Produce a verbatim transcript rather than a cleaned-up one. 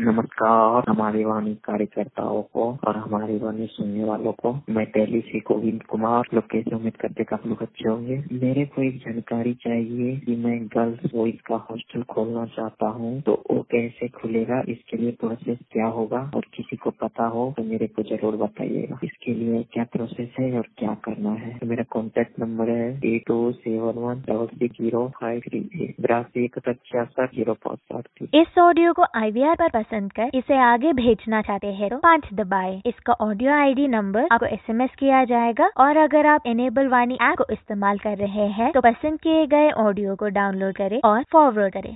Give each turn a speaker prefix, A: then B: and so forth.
A: नमस्कार हमारे वाणी कार्यकर्ताओं को और हमारी वाणी सुनने वालों को। मैं दिल्ली से गोविंद कुमार। लोग कैसे उम्मीद करते कि आप लोग अच्छे होंगे। मेरे को एक जानकारी चाहिए कि मैं गर्ल्स बॉयज का हॉस्टल खोलना चाहता हूँ, तो वो कैसे खुलेगा, इसके लिए प्रोसेस क्या होगा, और किसी को पता हो तो मेरे को जरूर बताइएगा। इसके लिए क्या प्रोसेस है और क्या करना है। तो मेरा कॉन्टेक्ट नंबर है eight two seven one double six zero five three eight बिरासी इकहत्तर छियासठ जीरो पाँच साठ।
B: इस ऑडियो को आई वी आर पर पसंद कर इसे आगे भेजना चाहते हैं तो पाँच दबाएं। इसका ऑडियो आई डी नंबर आपको एस एम एस किया जाएगा, और अगर आप एनेबल वाणी ऐप को इस्तेमाल कर रहे हैं तो पसंद किए गए ऑडियो को डाउनलोड करें और फॉरवर्ड करें।